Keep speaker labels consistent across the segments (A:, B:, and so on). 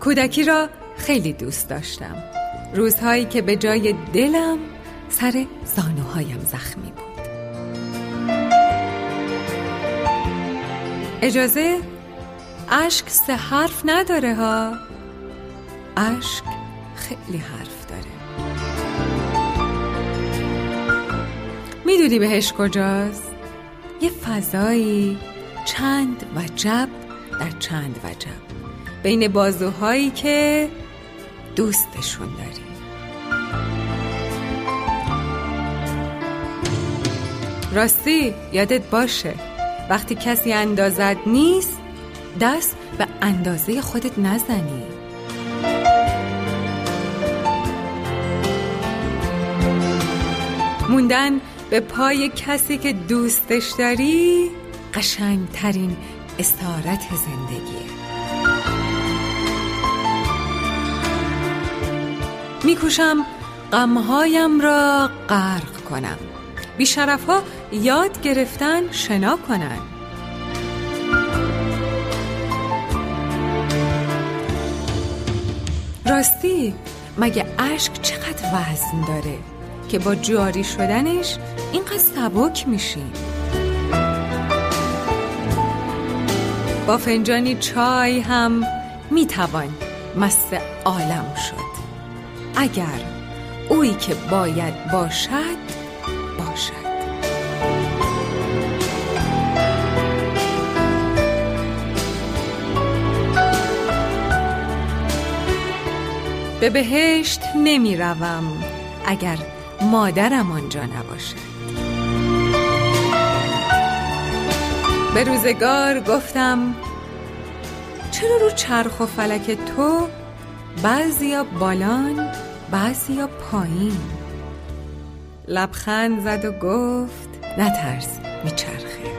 A: کودکی را خیلی دوست داشتم. روزهایی که به جای دلم سر زانوهایم زخمی بود. اجازه؟ اشک 3 حرف نداره ها. اشک خیلی حرف داره. میدونی بهش کجاست؟ یه فضایی چند وجب در چند وجب بین بازوهایی که دوستشون داری. راستی یادت باشه وقتی کسی اندازت نیست دست به اندازه خودت نزنی. موندن به پای کسی که دوستش داری قشنگترین استعارت زندگیه. میکوشم غمهایم را غرق کنم. بیشرف‌ها یاد گرفتن شنا کنن. راستی مگه اشک چقدر وزن داره که با جاری شدنش اینقدر سبک میشی؟ با فنجانی چای هم میتوان مست عالم شد اگر اویی که باید باشد باشد. به بهشت نمی روم اگر مادرم آنجا نباشد. به روزگار گفتم چرا رو چرخ و فلک تو بعضیا بالان بعضیا پایین؟ لبخند زد و گفت نترس میچرخه.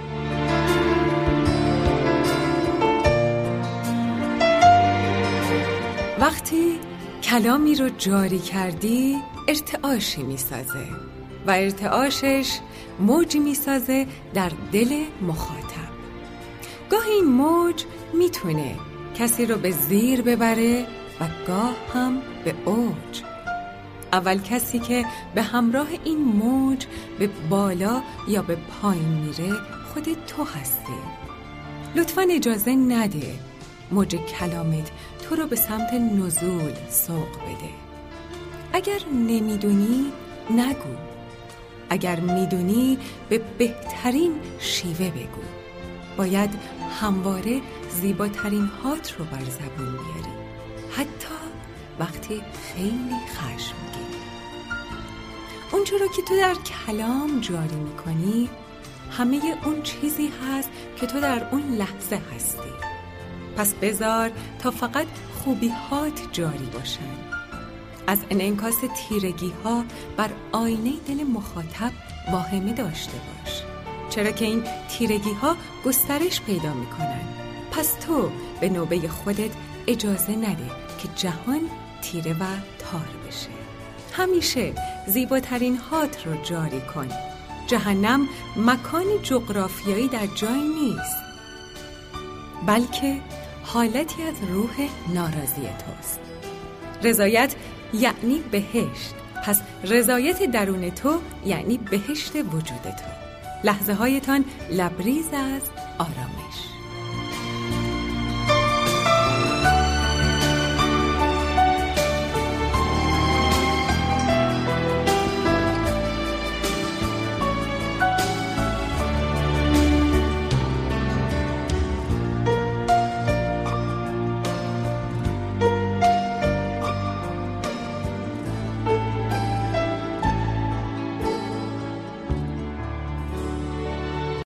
A: وقتی کلامی رو جاری کردی ارتعاشی میسازه و ارتعاشش موجی میسازه در دل مخاطب. گاه این موج میتونه کسی رو به زیر ببره و گاه هم به اوج. اول کسی که به همراه این موج به بالا یا به پایین میره خود تو هستی. لطفاً اجازه نده موج کلامت تو رو به سمت نزول سوق بده. اگر نمیدونی نگو. اگر میدونی به بهترین شیوه بگو. باید همواره زیباترین هات رو بر زبون بیاری، حتی وقتی خیلی خشمگینی. اونچه رو که تو در کلام جاری میکنی همه اون چیزی هست که تو در اون لحظه هستی. پس بذار تا فقط خوبی هات جاری باشن. از انعکاس تیرگی ها بر آینه دل مخاطب واهمه داشته باش، چرا که این تیرگی ها گسترش پیدا میکنن. پس تو به نوبه خودت اجازه نده که جهان تیره و تار بشه. همیشه زیباترین هات رو جاری کن. جهنم مکانی جغرافیایی در جای نیست، بلکه حالتی از روح ناراضی توست. رضایت یعنی بهشت، پس رضایت درون تو یعنی بهشت وجود تو. لحظه هایتان لبریز از آرامش.